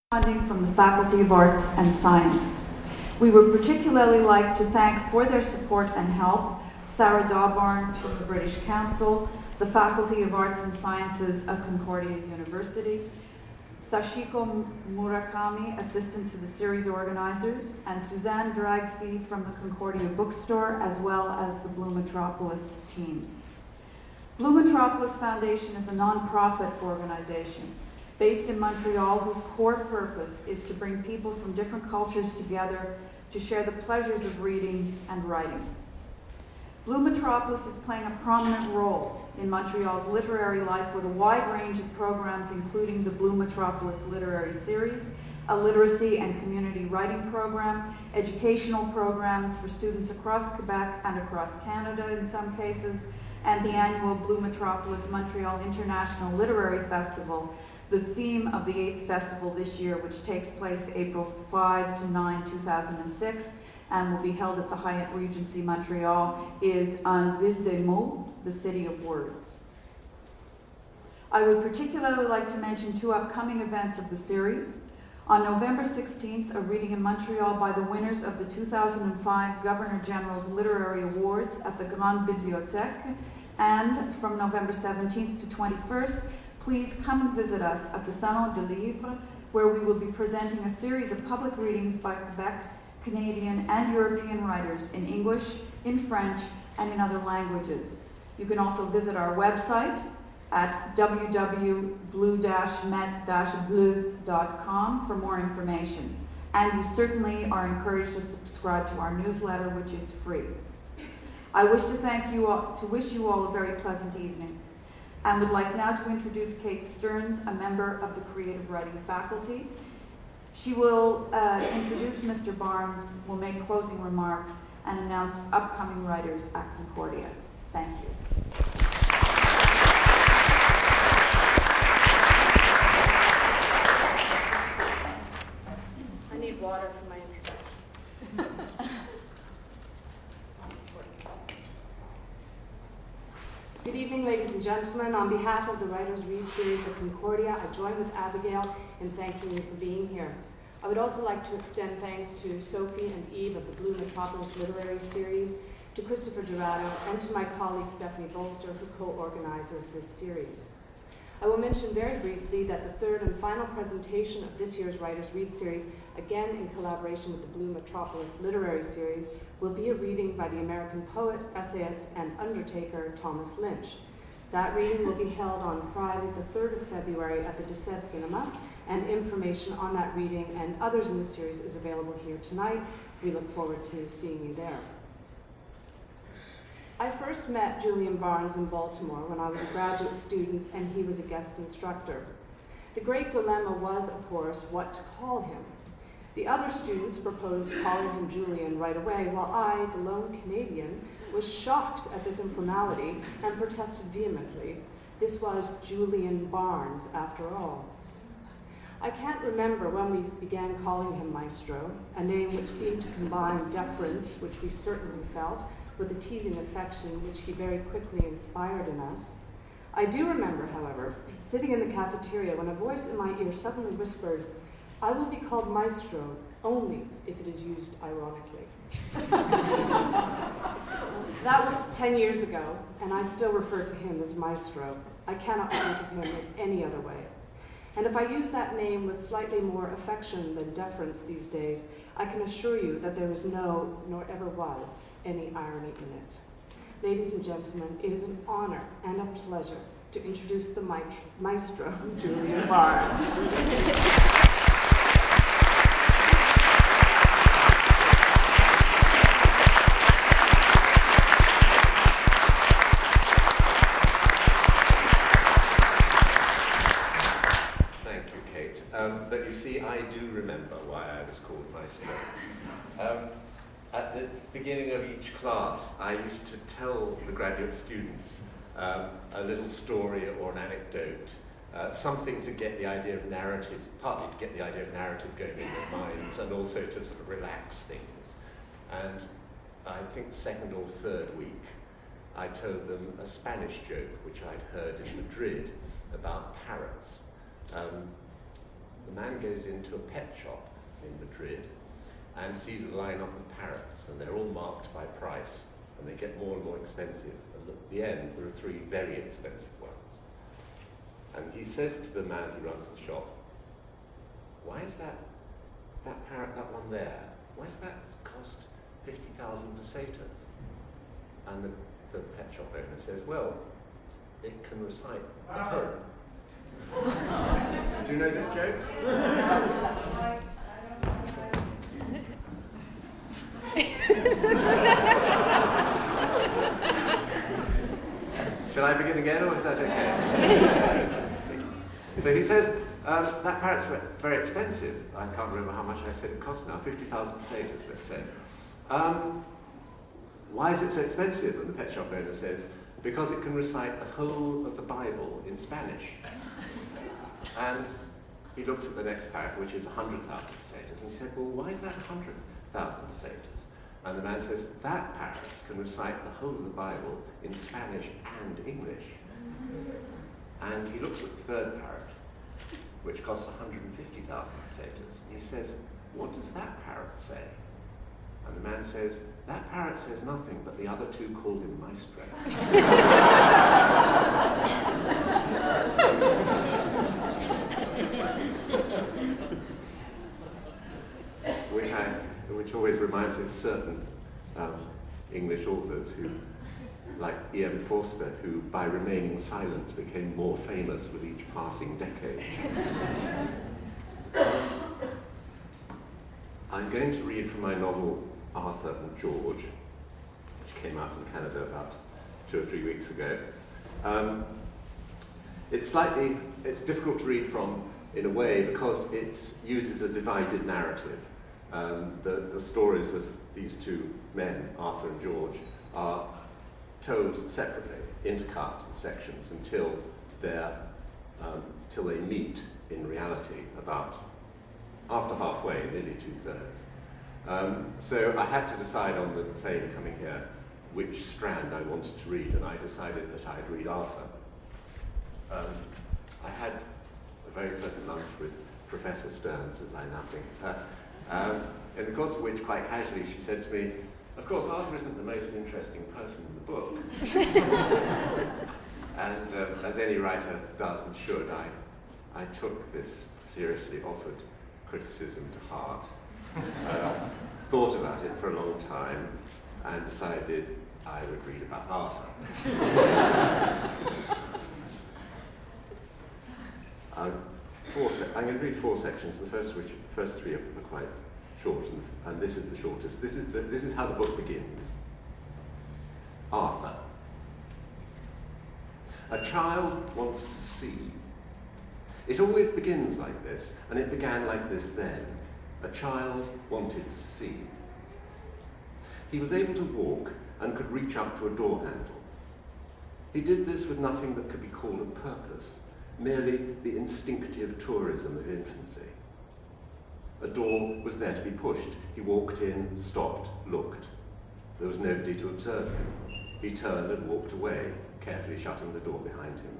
Funding from the Faculty of Arts and Science. We would particularly like to thank for their support and help Sarah Dawbarn from the British Council, the Faculty of Arts and Sciences of Concordia University, Sashiko Murakami, assistant to the series organizers, and Suzanne Dragfee from the Concordia Bookstore, as well as the Blue Metropolis team. Blue Metropolis Foundation is a non-profit organization based in Montreal, whose core purpose is to bring people from different cultures together to share the pleasures of reading and writing. Blue Metropolis is playing a prominent role in Montreal's literary life with a wide range of programs, including the Blue Metropolis Literary Series, a literacy and community writing program, educational programs for students across Quebec and across Canada in some cases, and the annual Blue Metropolis Montreal International Literary Festival, the theme of the 8th festival this year, which takes place April 5 to 9, 2006, and will be held at the Hyatt Regency Montreal, is En Ville des Mots, the City of Words. I would particularly like to mention two upcoming events of the series. On November 16th, a reading in Montreal by the winners of the 2005 Governor General's Literary Awards at the Grande Bibliothèque, and from November 17th to 21st, please come and visit us at the Salon du Livre, where we will be presenting a series of public readings by Quebec, Canadian, and European writers in English, in French, and in other languages. You can also visit our website at www.blue-met-bleu.com for more information. And you certainly are encouraged to subscribe to our newsletter, which is free. I wish to wish you all a very pleasant evening, and would like now to introduce Kate Stearns, a member of the creative writing faculty. She will introduce Mr. Barnes, will make closing remarks, and announce upcoming writers at Concordia. Thank you. I need water for my introduction. Good evening, ladies and gentlemen. On behalf of the Writers Read series of Concordia, I join with Abigail in thanking you for being here. I would also like to extend thanks to Sophie and Eve of the Blue Metropolis Literary Series, to Christopher Dorado, and to my colleague Stephanie Bolster, who co-organizes this series. I will mention very briefly that the third and final presentation of this year's Writers Read series, again in collaboration with the Blue Metropolis Literary Series, will be a reading by the American poet, essayist, and undertaker Thomas Lynch. That reading will be held on Friday, the 3rd of February at the De Sèvres Cinema, and information on that reading and others in the series is available here tonight. We look forward to seeing you there. I first met Julian Barnes in Baltimore when I was a graduate student and he was a guest instructor. The great dilemma was, of course, what to call him. The other students proposed calling him Julian right away, while I, the lone Canadian, was shocked at this informality and protested vehemently. This was Julian Barnes, after all. I can't remember when we began calling him Maestro, a name which seemed to combine deference, which we certainly felt, with a teasing affection which he very quickly inspired in us. I do remember, however, sitting in the cafeteria when a voice in my ear suddenly whispered, "I will be called Maestro only if it is used ironically." That was 10 years ago, and I still refer to him as Maestro. I cannot think of him in any other way. And if I use that name with slightly more affection than deference these days, I can assure you that there is no, nor ever was, any irony in it. Ladies and gentlemen, it is an honor and a pleasure to introduce the Maestro, Julian Barnes. But you see, I do remember why I was called Maestro. At the beginning of each class, I used to tell the graduate students a little story or an anecdote, something to get the idea of narrative, partly to get the idea of narrative going in their minds, and also to sort of relax things. And I think second or third week, I told them a Spanish joke, which I'd heard in Madrid, about parrots. the man goes into a pet shop in Madrid and sees a lineup of parrots, and they're all marked by price, and they get more and more expensive. And at the end, there are 3 very expensive ones. And he says to the man who runs the shop, "Why is that parrot, that one there, why does that cost 50,000 pesetas?" And the pet shop owner says, "Well, it can recite a poem." Do you know this joke? Shall I begin again, or is that okay? So he says, that parrot's very expensive. I can't remember how much I said it cost now, 50,000 pesetas, let's say. Why is it so expensive? And the pet shop owner says, "Because it can recite the whole of the Bible in Spanish." And he looks at the next parrot, which is 100,000 pesetas, and he said, "Well, why is that 100,000 pesetas?" And the man says, "That parrot can recite the whole of the Bible in Spanish and English." And he looks at the third parrot, which costs 150,000 pesetas, and he says, "What does that parrot say?" And the man says, "That parrot says nothing, but the other 2 called him Maestro." Which always reminds me of certain English authors who, like E.M. Forster, who by remaining silent became more famous with each passing decade. I'm going to read from my novel Arthur and George, which came out in Canada about 2 or 3 weeks ago. It's difficult to read from in a way because it uses a divided narrative. The stories of these 2 men, Arthur and George, are told separately, intercut in sections until they meet in reality about after halfway, nearly 2/3. So I had to decide on the plane coming here which strand I wanted to read, and I decided that I'd read Arthur. I had a very pleasant lunch with Professor Stearns, as I now think of her, in the course of which, quite casually, she said to me, "Of course, Arthur isn't the most interesting person in the book." And as any writer does and should, I took this seriously offered criticism to heart, thought about it for a long time, and decided I would read about Arthur. I'm going to read 4 sections. The first 3 are quite short, and this is the shortest. This is how the book begins. Arthur. A child wants to see. It always begins like this, and it began like this then. A child wanted to see. He was able to walk and could reach up to a door handle. He did this with nothing that could be called a purpose, merely the instinctive tourism of infancy. A door was there to be pushed. He walked in, stopped, looked. There was nobody to observe him. He turned and walked away, carefully shutting the door behind him.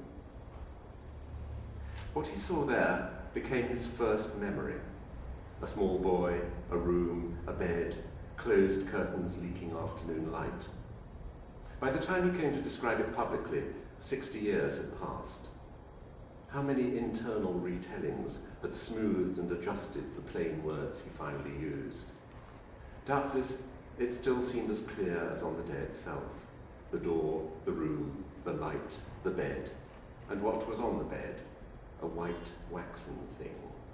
What he saw there became his first memory. A small boy, a room, a bed, closed curtains leaking afternoon light. By the time he came to describe it publicly, 60 years had passed. How many internal retellings had smoothed and adjusted the plain words he finally used? Doubtless, it still seemed as clear as on the day itself. The door, the room, the light, the bed, and what was on the bed, a white, waxen thing.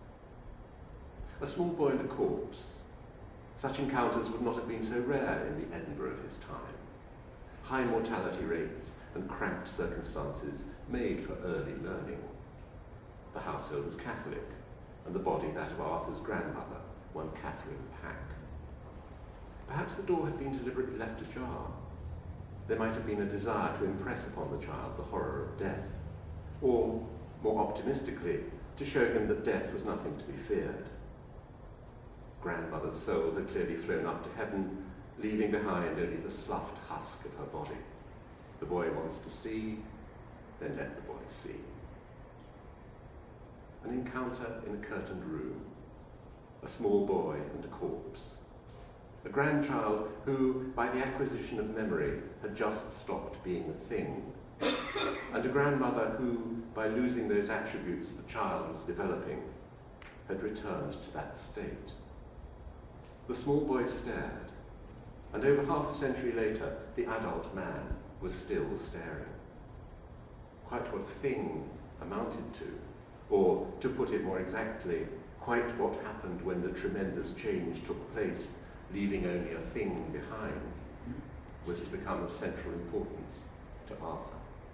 A small boy and a corpse. Such encounters would not have been so rare in the Edinburgh of his time. High mortality rates and cramped circumstances made for early learning. The household was Catholic, and the body that of Arthur's grandmother, one Catherine Pack. Perhaps the door had been deliberately left ajar. There might have been a desire to impress upon the child the horror of death, or, more optimistically, to show him that death was nothing to be feared. Grandmother's soul had clearly flown up to heaven, leaving behind only the sloughed husk of her body. The boy wants to see, then let the boy see. an encounter in a curtained room, a small boy and a corpse, a grandchild who, by the acquisition of memory, had just stopped being a thing, and a grandmother who, by losing those attributes the child was developing, had returned to that state. The small boy stared, and over half a century later, the adult man was still staring. Quite what thing amounted to, or, to put it more exactly, quite what happened when the tremendous change took place, leaving only a thing behind, was to become of central importance to Arthur.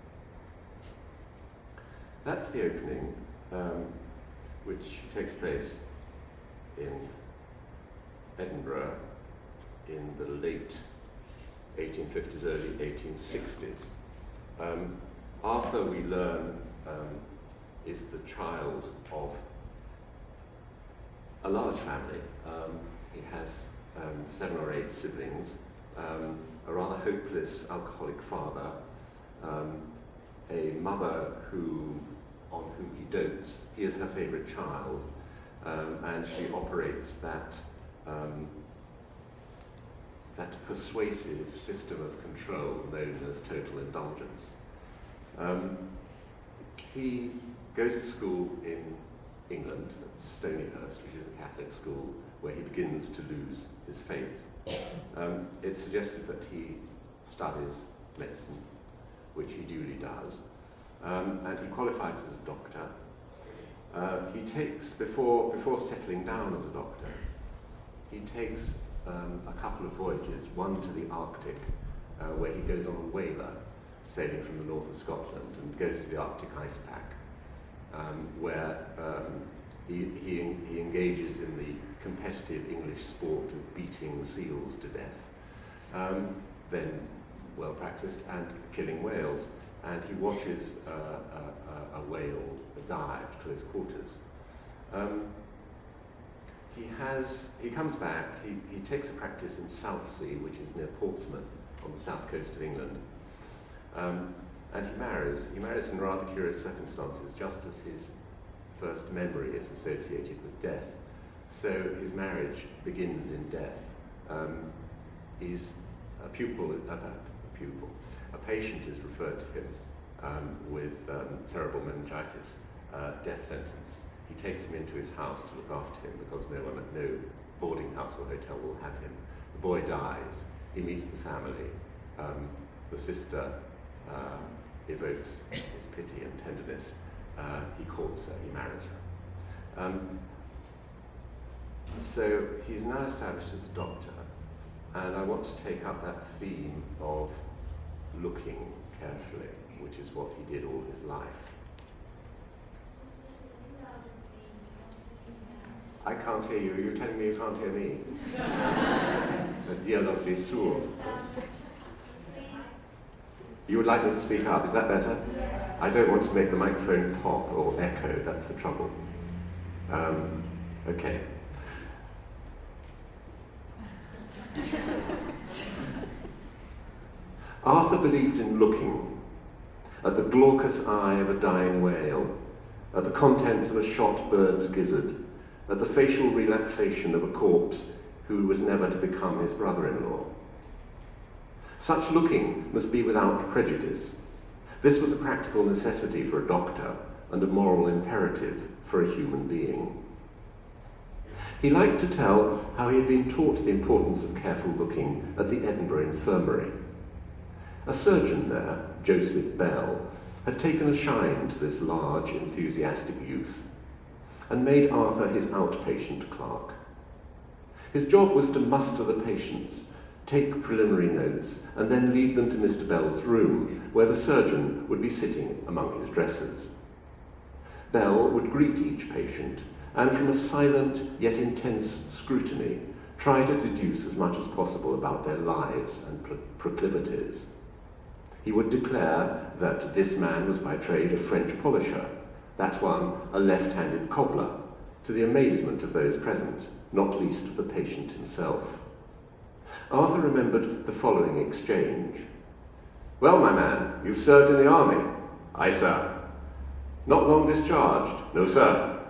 That's the opening, which takes place in Edinburgh in the late 1850s, early 1860s. Arthur, we learn, is the child of a large family. He has 7 or 8 siblings, a rather hopeless alcoholic father, a mother on whom he dotes. He is her favourite child, and she operates that persuasive system of control known as total indulgence. He goes to school in England, at Stonyhurst, which is a Catholic school, where he begins to lose his faith. It's suggested that he studies medicine, which he duly does, and he qualifies as a doctor. He takes, before settling down as a doctor, he takes a couple of voyages, one to the Arctic, where he goes on a whaler, sailing from the north of Scotland, and goes to the Arctic ice pack, where he engages in the competitive English sport of beating seals to death, then well practiced, and killing whales. And he watches a whale die at close quarters. He comes back, he takes a practice in Southsea, which is near Portsmouth, on the south coast of England, and he marries. He marries in rather curious circumstances, just as his first memory is associated with death. So his marriage begins in death. He's a patient is referred to him with cerebral meningitis, death sentence. He takes him into his house to look after him because no boarding house or hotel will have him. The boy dies. He meets the family. The sister evokes his pity and tenderness. He courts her, he marries her. So he's now established as a doctor, and I want to take up that theme of looking carefully, which is what he did all his life. I can't hear you. You're telling me you can't hear me? The dialogue des sourds. You would like me to speak up, is that better? I don't want to make the microphone pop or echo, that's the trouble. Okay. Arthur believed in looking at the glaucous eye of a dying whale, at the contents of a shot bird's gizzard, at the facial relaxation of a corpse who was never to become his brother-in-law. Such looking must be without prejudice. This was a practical necessity for a doctor and a moral imperative for a human being. He liked to tell how he had been taught the importance of careful looking at the Edinburgh Infirmary. A surgeon there, Joseph Bell, had taken a shine to this large, enthusiastic youth and made Arthur his outpatient clerk. His job was to muster the patients, take preliminary notes, and then lead them to Mr. Bell's room, where the surgeon would be sitting among his dressers. Bell would greet each patient, and from a silent yet intense scrutiny, try to deduce as much as possible about their lives and proclivities. He would declare that this man was by trade a French polisher, that one a left-handed cobbler, to the amazement of those present, not least of the patient himself. Arthur remembered the following exchange. "Well, my man, you've served in the army?" "Aye, sir." "Not long discharged?" "No, sir."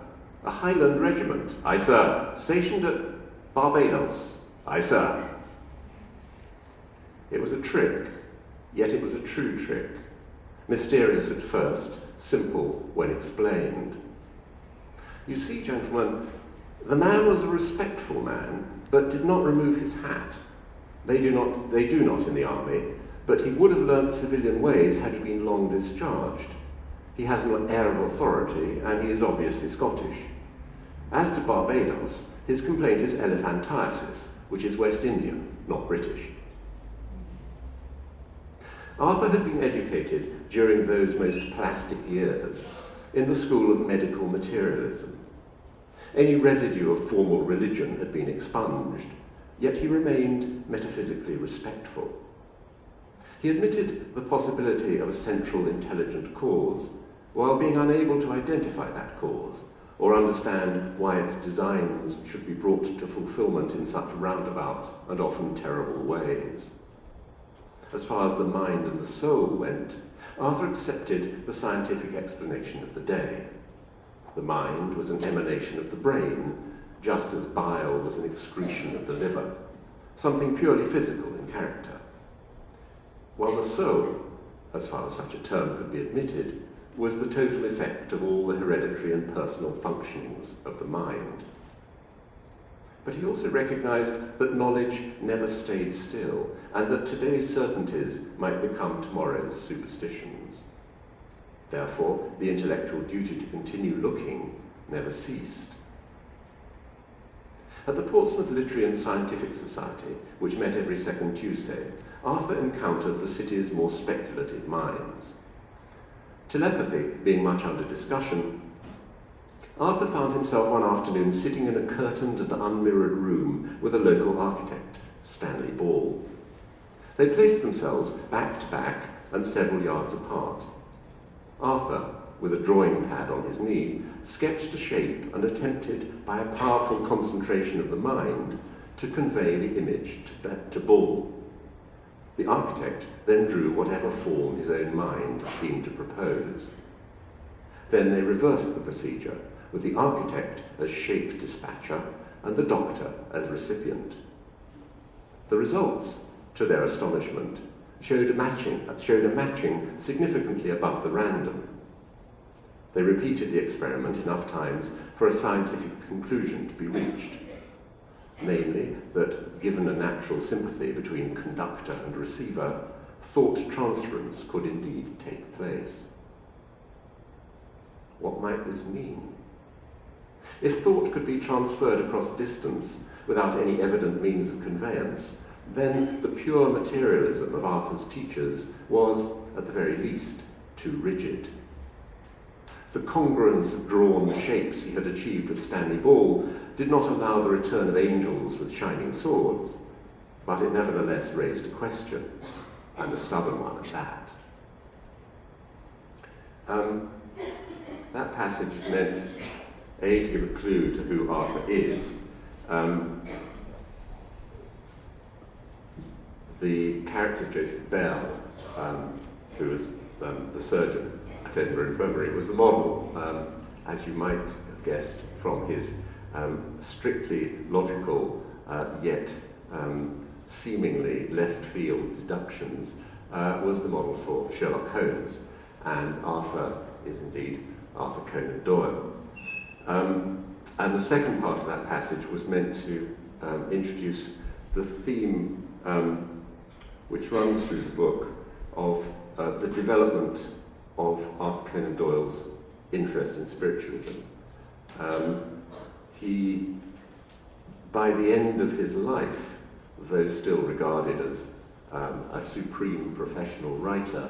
"A Highland regiment." "Aye, sir." "Stationed at Barbados." "Aye, sir." It was a trick, yet it was a true trick. Mysterious at first, simple when explained. You see, gentlemen, the man was a respectful man, but did not remove his hat. They do not in the army, but he would have learnt civilian ways had he been long discharged. He has an air of authority, and he is obviously Scottish. As to Barbados, his complaint is elephantiasis, which is West Indian, not British. Arthur had been educated during those most plastic years in the school of medical materialism. Any residue of formal religion had been expunged, yet he remained metaphysically respectful. He admitted the possibility of a central intelligent cause, while being unable to identify that cause, or understand why its designs should be brought to fulfillment in such roundabout and often terrible ways. As far as the mind and the soul went, Arthur accepted the scientific explanation of the day. The mind was an emanation of the brain, just as bile was an excretion of the liver, something purely physical in character. While the soul, as far as such a term could be admitted, was the total effect of all the hereditary and personal functionings of the mind. But he also recognized that knowledge never stayed still, and that today's certainties might become tomorrow's superstitions. Therefore, the intellectual duty to continue looking never ceased. At the Portsmouth Literary and Scientific Society, which met every second Tuesday, Arthur encountered the city's more speculative minds. Telepathy being much under discussion, Arthur found himself one afternoon sitting in a curtained and unmirrored room with a local architect, Stanley Ball. They placed themselves back to back and several yards apart. Arthur, with a drawing pad on his knee, sketched a shape and attempted, by a powerful concentration of the mind, to convey the image to Ball. The architect then drew whatever form his own mind seemed to propose. Then they reversed the procedure, with the architect as shape dispatcher and the doctor as recipient. The results, to their astonishment, showed a matching significantly above the random. They repeated the experiment enough times for a scientific conclusion to be reached, namely that, given a natural sympathy between conductor and receiver, thought transference could indeed take place. What might this mean? If thought could be transferred across distance without any evident means of conveyance, then the pure materialism of Arthur's teachers was, at the very least, too rigid. The congruence of drawn shapes he had achieved with Stanley Ball did not allow the return of angels with shining swords, but it nevertheless raised a question, and a stubborn one at that. That passage is meant, A, to give a clue to who Arthur is. The character Joseph Bell, who was the surgeon at Edinburgh Infirmary, was the model, as you might have guessed from his strictly logical yet seemingly left-field deductions, was the model for Sherlock Holmes, and Arthur is indeed Arthur Conan Doyle. And the second part of that passage was meant to introduce the theme which runs through the book of the development of Arthur Conan Doyle's interest in spiritualism. He, by the end of his life, though still regarded as a supreme professional writer,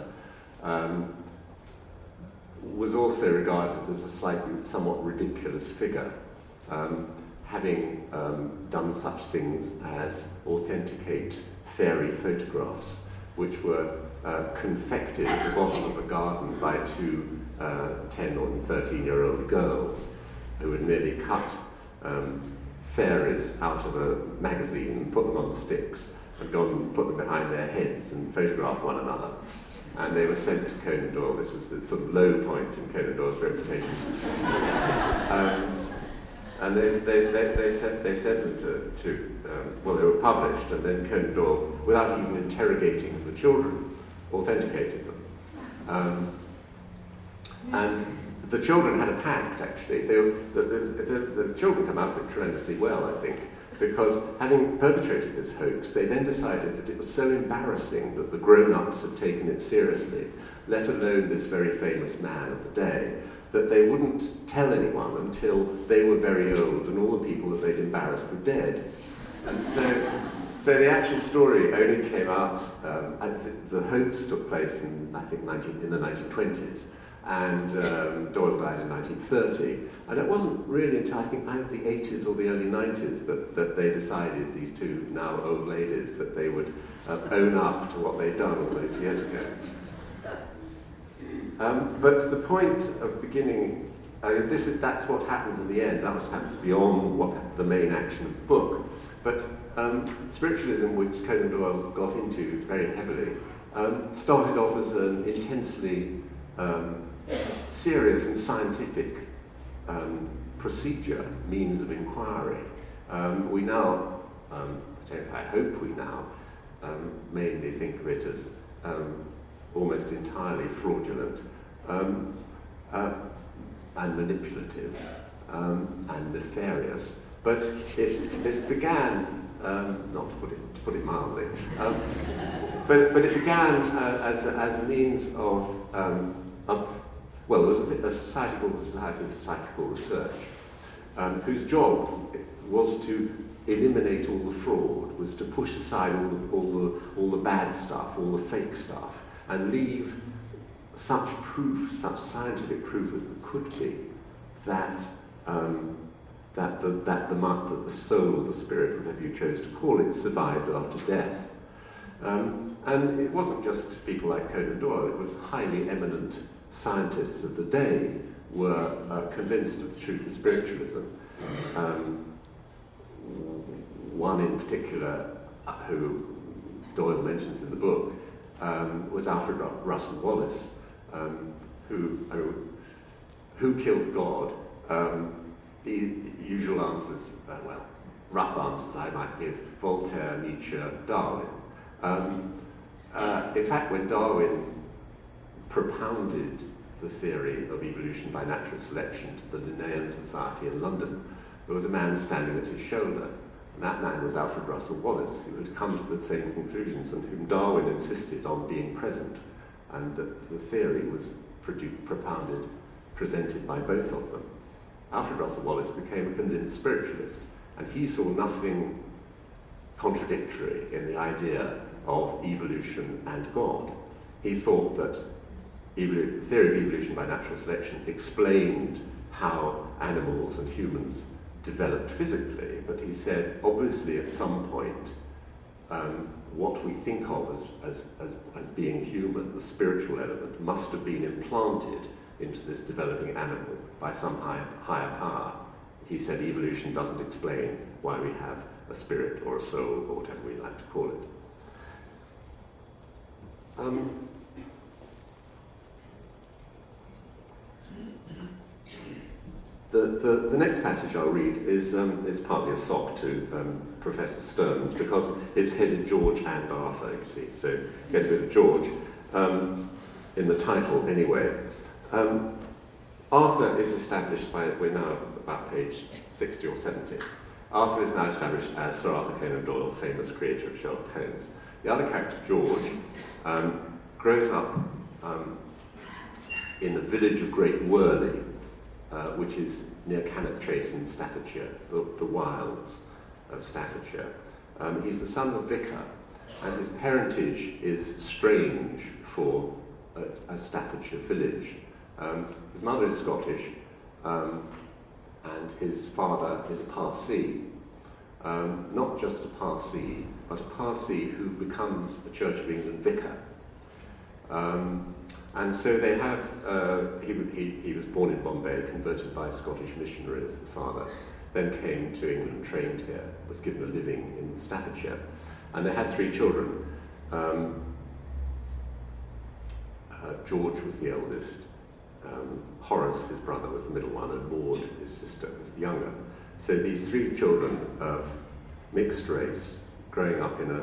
was also regarded as a somewhat ridiculous figure, having done such things as authenticate fairy photographs, which were confected at the bottom of a garden by two 10 or 13-year-old girls who would merely cut fairies out of a magazine and put them on sticks and go and put them behind their heads and photograph one another. And they were sent to Conan Doyle. This was the sort of low point in Conan Doyle's reputation. And they sent them well, they were published, and then Conan Doyle, without even interrogating the children, authenticated them. And the children had a pact, actually. The children come out of it tremendously well, I think, because having perpetrated this hoax, they then decided that it was so embarrassing that the grown-ups had taken it seriously, let alone this very famous man of the day, that they wouldn't tell anyone until they were very old and all the people that they'd embarrassed were dead. And so the actual story only came out, and the hoax took place in, I think, in the 1920s, and Doyle died in 1930. And it wasn't really until, I think, either the 80s or the early 90s that they decided, these two now old ladies, that they would own up to what they'd done all those years ago. But the point of beginning, that's what happens in the end. That happens beyond what the main action of the book. But spiritualism, which Conan Doyle got into very heavily, started off as an intensely serious and scientific procedure, means of inquiry. We now, I hope we now, mainly think of it as almost entirely fraudulent and manipulative and nefarious. But it began, not to put it mildly, but it began as a means of well, there was a society called the Society for Psychical Research, whose job was to eliminate all the fraud, was to push aside all the bad stuff, all the fake stuff, and leave such proof, such scientific proof as there could be, that the soul or the spirit, whatever you chose to call it, survived after death. And it wasn't just people like Conan Doyle, it was highly eminent scientists of the day were convinced of the truth of spiritualism. One in particular, who Doyle mentions in the book, was Alfred Russel Wallace, who killed God. The usual answers, rough answers I might give: Voltaire, Nietzsche, Darwin. In fact, when Darwin propounded the theory of evolution by natural selection to the Linnaean Society in London, there was a man standing at his shoulder, and that man was Alfred Russel Wallace, who had come to the same conclusions and whom Darwin insisted on being present, and that the theory was presented by both of them. Alfred Russel Wallace became a convinced spiritualist, and he saw nothing contradictory in the idea of evolution and God. He thought that the theory of evolution by natural selection explained how animals and humans developed physically, but he said, obviously at some point, what we think of as being human, the spiritual element, must have been implanted into this developing animal by some higher power. He said evolution doesn't explain why we have a spirit or a soul or whatever we like to call it. The next passage I'll read is partly a sock to Professor Stearns, because it's headed George and Arthur, you see, so get rid of George in the title anyway. Arthur is established we're now about page 60 or 70. Arthur is now established as Sir Arthur Conan Doyle, famous creator of Sherlock Holmes. The other character, George, grows up in the village of Great Worley, which is near Cannock Chase in Staffordshire, the wilds of Staffordshire. He's the son of a vicar, and his parentage is strange for a Staffordshire village. His mother is Scottish, and his father is a Parsee. Not just a Parsee, but a Parsee who becomes a Church of England vicar. And so they have, he was born in Bombay, converted by Scottish missionaries, the father, then came to England, trained here, was given a living in Staffordshire. And they had 3 children. George was the eldest, Horace, his brother, was the middle one, and Maud, his sister, was the younger. So these three children of mixed race, growing up in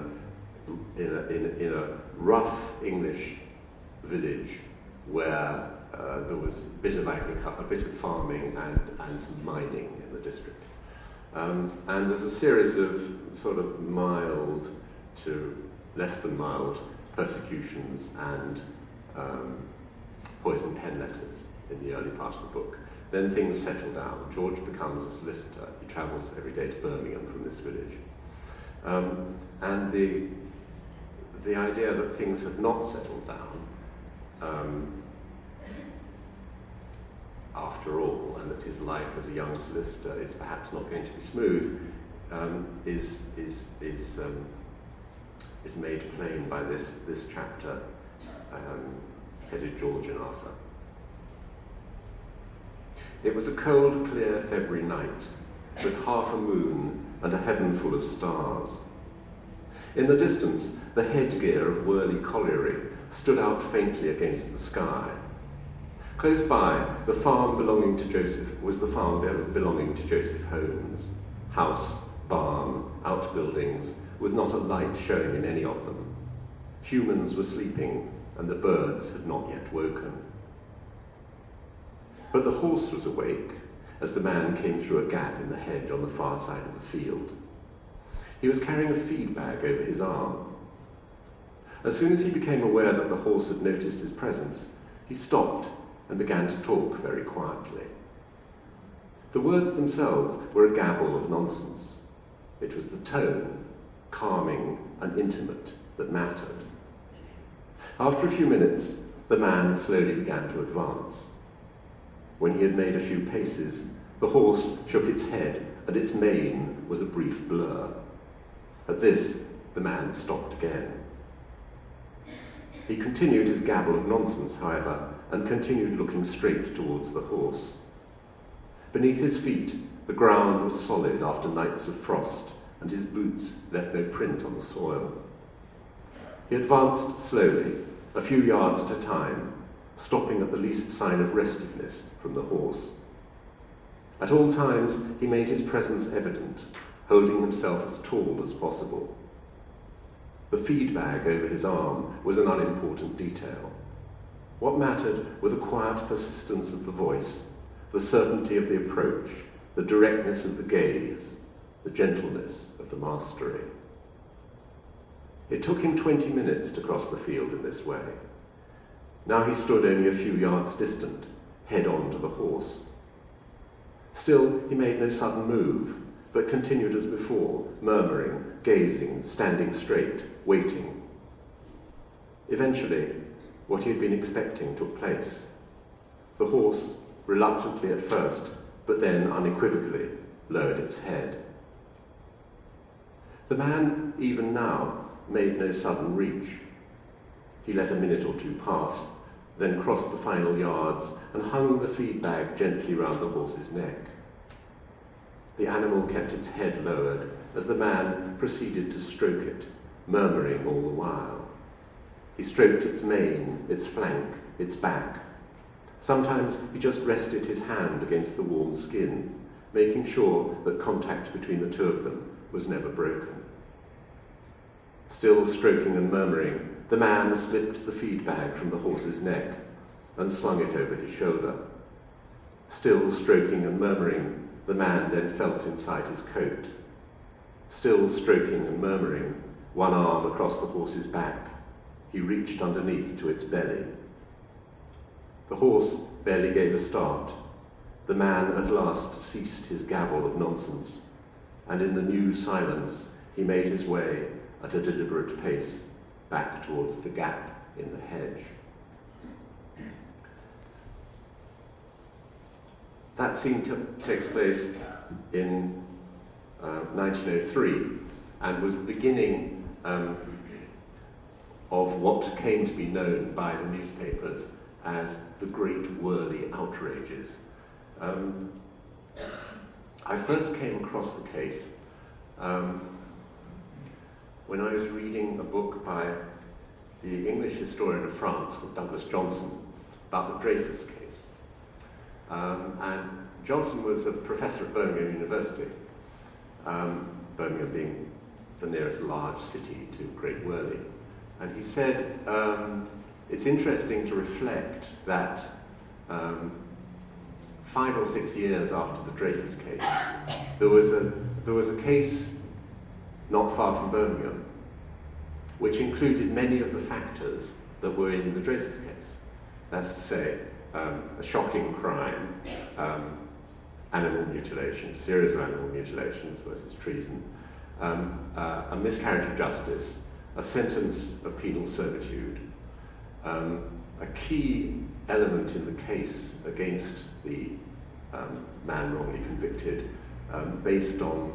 a rough English village where there was a bit of agriculture, a bit of farming, and some mining in the district. And there's a series of sort of mild to less than mild persecutions and poison pen letters in the early part of the book. Then things settle down. George becomes a solicitor. He travels every day to Birmingham from this village. And the idea that things have not settled down after all, and that his life as a young solicitor is perhaps not going to be smooth, is made plain by this chapter headed George and Arthur. It was a cold, clear February night, with half a moon and a heaven full of stars. In the distance, the headgear of Worley Colliery stood out faintly against the sky. Close by, the farm belonging to Joseph Holmes. House, barn, outbuildings, with not a light showing in any of them. Humans were sleeping, and the birds had not yet woken. But the horse was awake as the man came through a gap in the hedge on the far side of the field. He was carrying a feed bag over his arm. As soon as he became aware that the horse had noticed his presence, he stopped and began to talk very quietly. The words themselves were a gabble of nonsense. It was the tone, calming and intimate, that mattered. After a few minutes, the man slowly began to advance. When he had made a few paces, the horse shook its head, and its mane was a brief blur. At this, the man stopped again. He continued his gabble of nonsense, however, and continued looking straight towards the horse. Beneath his feet, the ground was solid after nights of frost, and his boots left no print on the soil. He advanced slowly, a few yards at a time, stopping at the least sign of restiveness from the horse. At all times, he made his presence evident, holding himself as tall as possible. The feed bag over his arm was an unimportant detail. What mattered were the quiet persistence of the voice, the certainty of the approach, the directness of the gaze, the gentleness of the mastery. It took him 20 minutes to cross the field in this way. Now he stood only a few yards distant, head on to the horse. Still, he made no sudden move, but continued as before, murmuring, gazing, standing straight, waiting. Eventually, what he had been expecting took place. The horse, reluctantly at first, but then unequivocally, lowered its head. The man, even now, made no sudden reach. He let a minute or two pass, then crossed the final yards and hung the feed bag gently round the horse's neck. The animal kept its head lowered as the man proceeded to stroke it, murmuring all the while. He stroked its mane, its flank, its back. Sometimes he just rested his hand against the warm skin, making sure that contact between the two of them was never broken. Still stroking and murmuring, the man slipped the feed bag from the horse's neck and slung it over his shoulder. Still stroking and murmuring, the man then felt inside his coat. Still stroking and murmuring, one arm across the horse's back, he reached underneath to its belly. The horse barely gave a start. The man at last ceased his gabble of nonsense, and in the new silence he made his way at a deliberate pace back towards the gap in the hedge. That scene takes place in 1903 and was the beginning of what came to be known by the newspapers as the Great Worley Outrages. I first came across the case when I was reading a book by the English historian of France called Douglas Johnson about the Dreyfus case. And Johnson was a professor at Birmingham University, Birmingham being the nearest large city to Great Worley. And he said, it's interesting to reflect that 5 or 6 years after the Dreyfus case, there was a case not far from Birmingham, which included many of the factors that were in the Dreyfus case. That's to say, a shocking crime, animal mutilation, series of animal mutilations versus treason, a miscarriage of justice, a sentence of penal servitude, a key element in the case against the man wrongly convicted, based on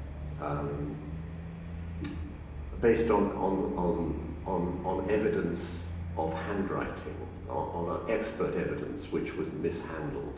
evidence of handwriting, on expert evidence which was mishandled.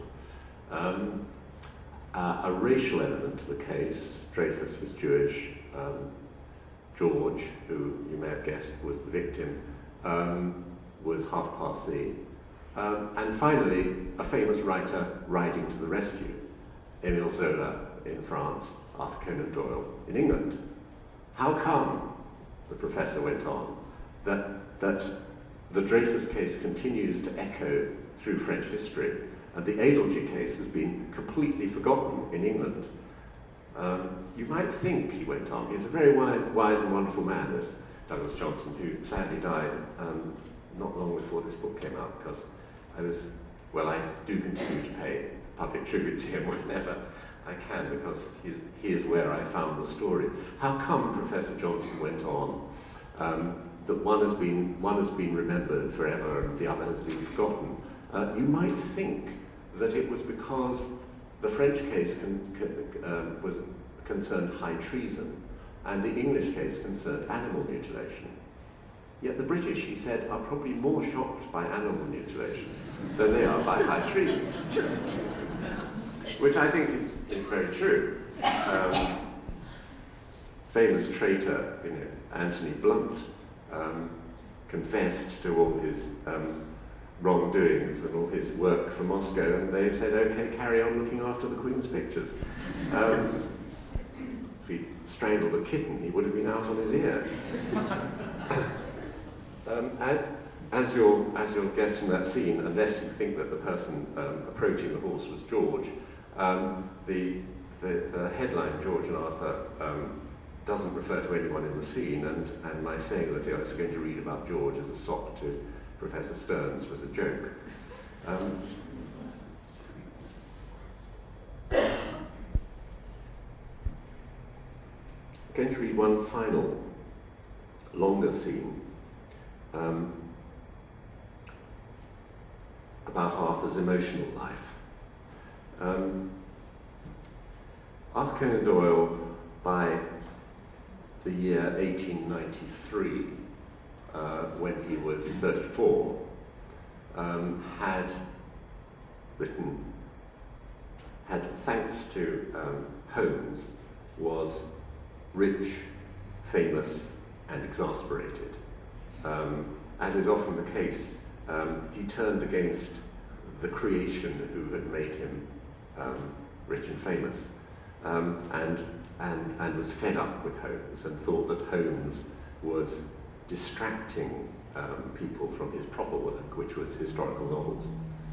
A racial element to the case. Dreyfus was Jewish. George, who you may have guessed was the victim, was half Parsi. And finally, a famous writer riding to the rescue, Émile Zola in France, Arthur Conan Doyle in England. How come, the professor went on, that the Dreyfus case continues to echo through French history, and the Adelgy case has been completely forgotten in England? You might think, he went on, he's a very wise and wonderful man, this Douglas Johnson, who sadly died not long before this book came out, because I do continue to pay public tribute to him whenever I can, because he is where I found the story. How come, Professor Johnson went on, that one has been remembered forever and the other has been forgotten? You might think that it was because the French case was concerned high treason, and the English case concerned animal mutilation. Yet the British, he said, are probably more shocked by animal mutilation than they are by high treason, which I think is very true. Famous traitor, Anthony Blunt, confessed to all his wrongdoings and all his work for Moscow, and they said, okay, carry on looking after the Queen's pictures. If he'd strangled a kitten, he would have been out on his ear. As you'll guess from that scene, unless you think that the person approaching the horse was George, the headline, George and Arthur, doesn't refer to anyone in the scene, and my saying that I was going to read about George as a sop to Professor Stearns was a joke. I'm going to read one final, longer scene about Arthur's emotional life. Arthur Conan Doyle, by the year 1893, when he was 34, had thanks to Holmes, was rich, famous, and exasperated. As is often the case, he turned against the creation who had made him rich and famous, and was fed up with Holmes and thought that Holmes was distracting people from his proper work, which was historical novels.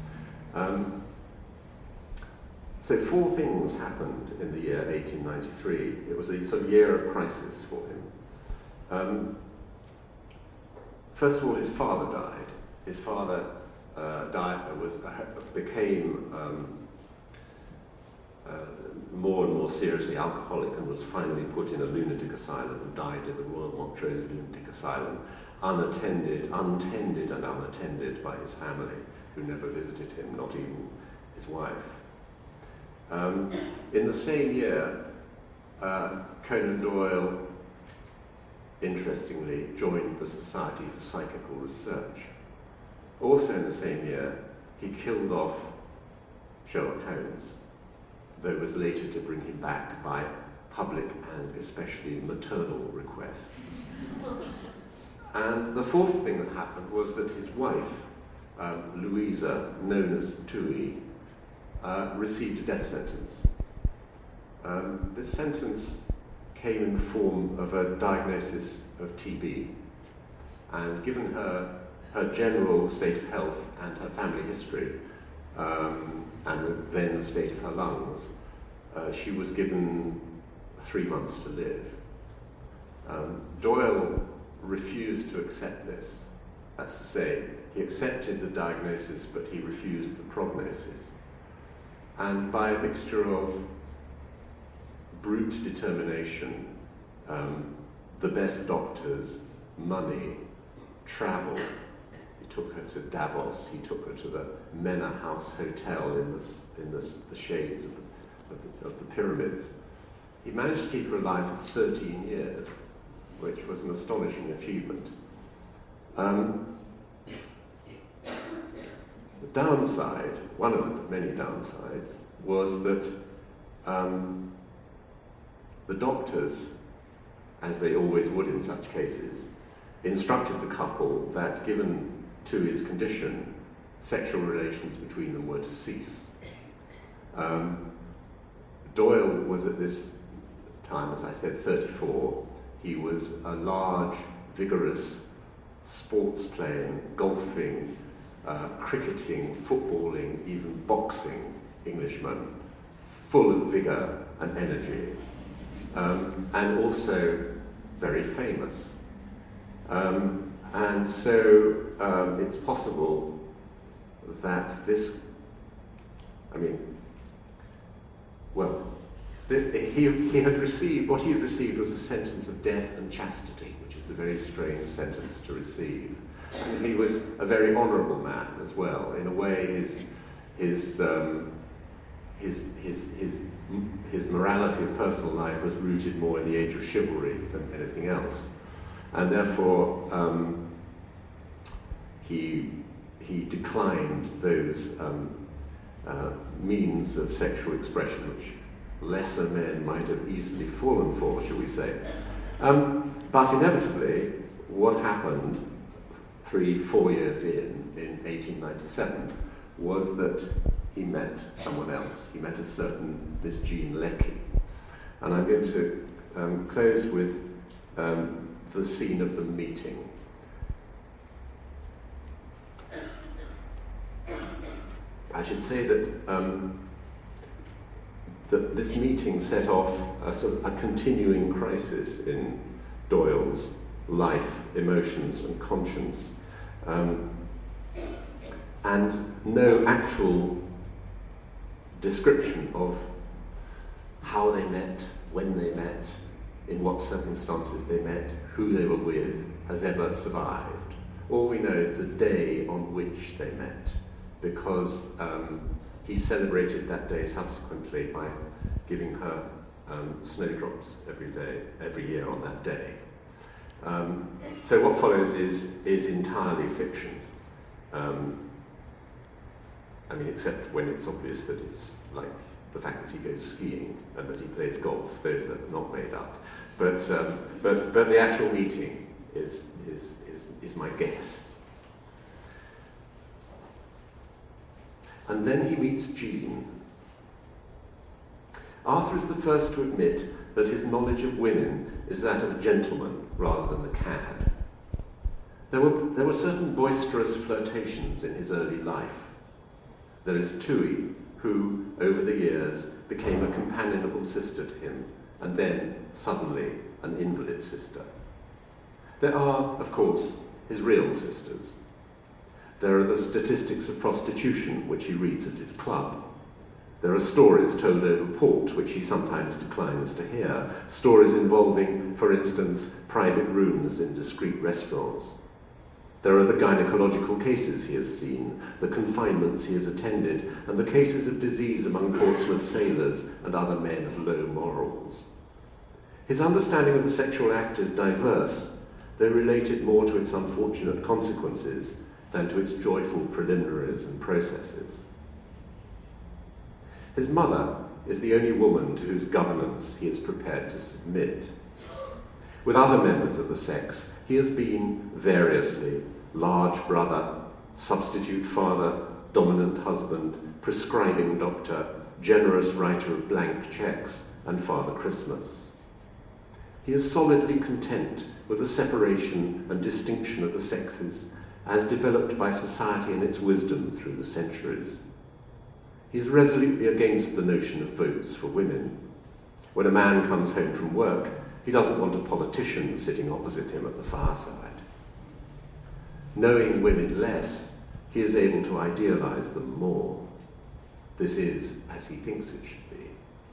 So 4 things happened in the year 1893. It was a sort of year of crisis for him. First of all, his father died. His father became more and more seriously alcoholic and was finally put in a lunatic asylum and died in the Royal Montrose Lunatic Asylum, untended and unattended by his family, who never visited him, not even his wife. In the same year, Conan Doyle, interestingly, joined the Society for Psychical Research. Also in the same year, he killed off Sherlock Holmes, though it was later to bring him back by public and especially maternal request. And the 4th thing that happened was that his wife, Louisa, known as Tui, received a death sentence. This sentence came in the form of a diagnosis of TB, and given her general state of health and her family history, and then the state of her lungs, she was given 3 months to live. Doyle refused to accept this. That's to say, he accepted the diagnosis, but he refused the prognosis. And by a mixture of brute determination, the best doctors, money, travel. He took her to Davos. He took her to the Mena House Hotel in the shades of the pyramids. He managed to keep her alive for 13 years, which was an astonishing achievement. The downside, one of the many downsides, was that the doctors, as they always would in such cases, instructed the couple that, given to his condition, sexual relations between them were to cease. Doyle was at this time, as I said, 34. He was a large, vigorous, sports-playing, golfing, cricketing, footballing, even boxing Englishman, full of vigour and energy, and also very famous. And so it's possible that this, he had received, what he had received was a sentence of death and chastity, which is a very strange sentence to receive. And he was a very honourable man as well. In a way, his morality of personal life was rooted more in the age of chivalry than anything else. And therefore, he declined those means of sexual expression which lesser men might have easily fallen for, shall we say. But inevitably, what happened 3-4 years in 1897, was that he met someone else. He met a certain Miss Jean Leckie. And I'm going to close with the scene of the meeting. I should say that that this meeting set off a continuing crisis in Doyle's life, emotions, and conscience, and no actual description of how they met, when they met, in what circumstances they met, who they were with, has ever survived. All we know is the day on which they met, because he celebrated that day subsequently by giving her snowdrops every year on that day. So what follows is entirely fiction. Except when it's obvious that it's like the fact that he goes skiing and that he plays golf. Those are not made up. But the actual meeting is my guess. And then he meets Jean. Arthur is the first to admit that his knowledge of women is that of a gentleman rather than a cad. There were certain boisterous flirtations in his early life. There is Tui, who, over the years, became a companionable sister to him, and then, suddenly, an invalid sister. There are, of course, his real sisters. There are the statistics of prostitution, which he reads at his club. There are stories told over port, which he sometimes declines to hear, stories involving, for instance, private rooms in discreet restaurants. There are the gynecological cases he has seen, the confinements he has attended, and the cases of disease among Portsmouth sailors and other men of low morals. His understanding of the sexual act is diverse, though related more to its unfortunate consequences than to its joyful preliminaries and processes. His mother is the only woman to whose governance he is prepared to submit. With other members of the sex, he has been variously large brother, substitute father, dominant husband, prescribing doctor, generous writer of blank cheques, and Father Christmas. He is solidly content with the separation and distinction of the sexes as developed by society and its wisdom through the centuries. He is resolutely against the notion of votes for women. When a man comes home from work, he doesn't want a politician sitting opposite him at the fireside. Knowing women less, he is able to idealize them more. This is as he thinks it should be.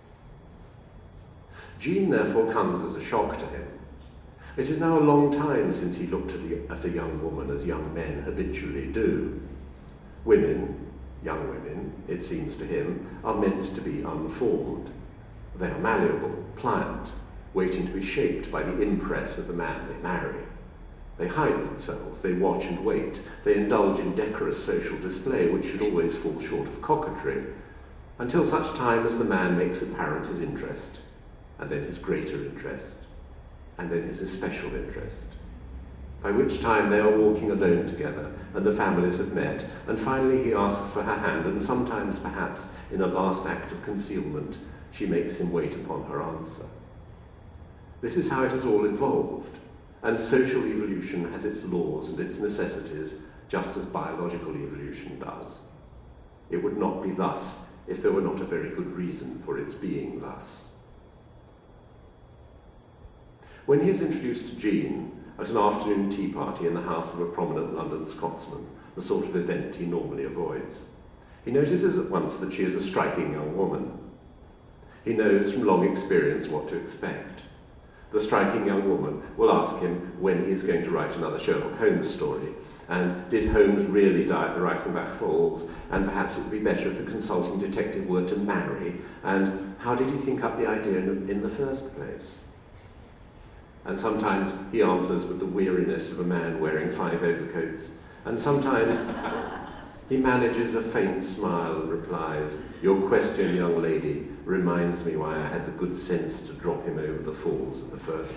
Jean, therefore, comes as a shock to him. It is now a long time since he looked at a young woman as young men habitually do. Women, young women, it seems to him, are meant to be unformed. They are malleable, pliant, waiting to be shaped by the impress of the man they marry. They hide themselves, they watch and wait, they indulge in decorous social display which should always fall short of coquetry, until such time as the man makes apparent his interest, and then his greater interest, and then his especial interest, by which time they are walking alone together, and the families have met, and finally he asks for her hand, and sometimes, perhaps, in a last act of concealment, she makes him wait upon her answer. This is how it has all evolved, and social evolution has its laws and its necessities, just as biological evolution does. It would not be thus if there were not a very good reason for its being thus. When he is introduced to Jean at an afternoon tea party in the house of a prominent London Scotsman, the sort of event he normally avoids, he notices at once that she is a striking young woman. He knows from long experience what to expect. The striking young woman will ask him when he is going to write another Sherlock Holmes story, and did Holmes really die at the Reichenbach Falls, and perhaps it would be better if the consulting detective were to marry, and how did he think up the idea in the first place? And sometimes he answers with the weariness of a man wearing 5 overcoats, and sometimes he manages a faint smile and replies, "Your question, young lady, reminds me why I had the good sense to drop him over the falls in the first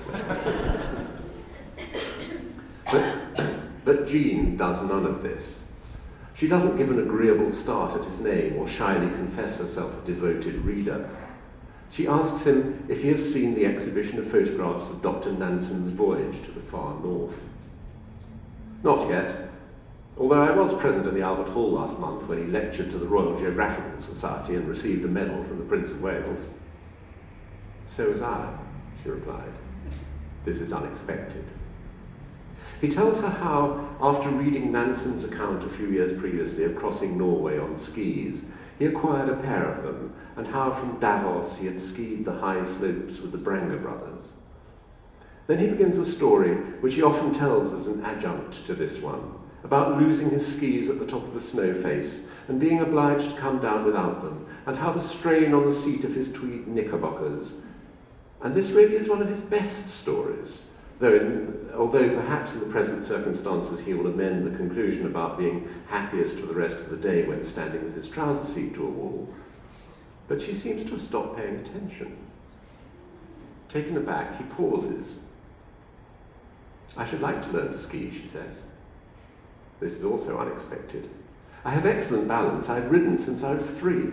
place." But Jean does none of this. She doesn't give an agreeable start at his name or shyly confess herself a devoted reader. She asks him if he has seen the exhibition of photographs of Dr. Nansen's voyage to the far north. Not yet, although I was present at the Albert Hall last month when he lectured to the Royal Geographical Society and received a medal from the Prince of Wales. So was I, she replied. This is unexpected. He tells her how, after reading Nansen's account a few years previously of crossing Norway on skis, he acquired a pair of them, and how from Davos he had skied the high slopes with the Branger brothers. Then he begins a story, which he often tells as an adjunct to this one, about losing his skis at the top of a snow face and being obliged to come down without them, and how the strain on the seat of his tweed knickerbockers. And this really is one of his best stories, although perhaps in the present circumstances he will amend the conclusion about being happiest for the rest of the day when standing with his trouser seat to a wall. But she seems to have stopped paying attention. Taken aback, he pauses. "I should like to learn to ski," she says. This is also unexpected. "I have excellent balance. I've ridden since I was 3.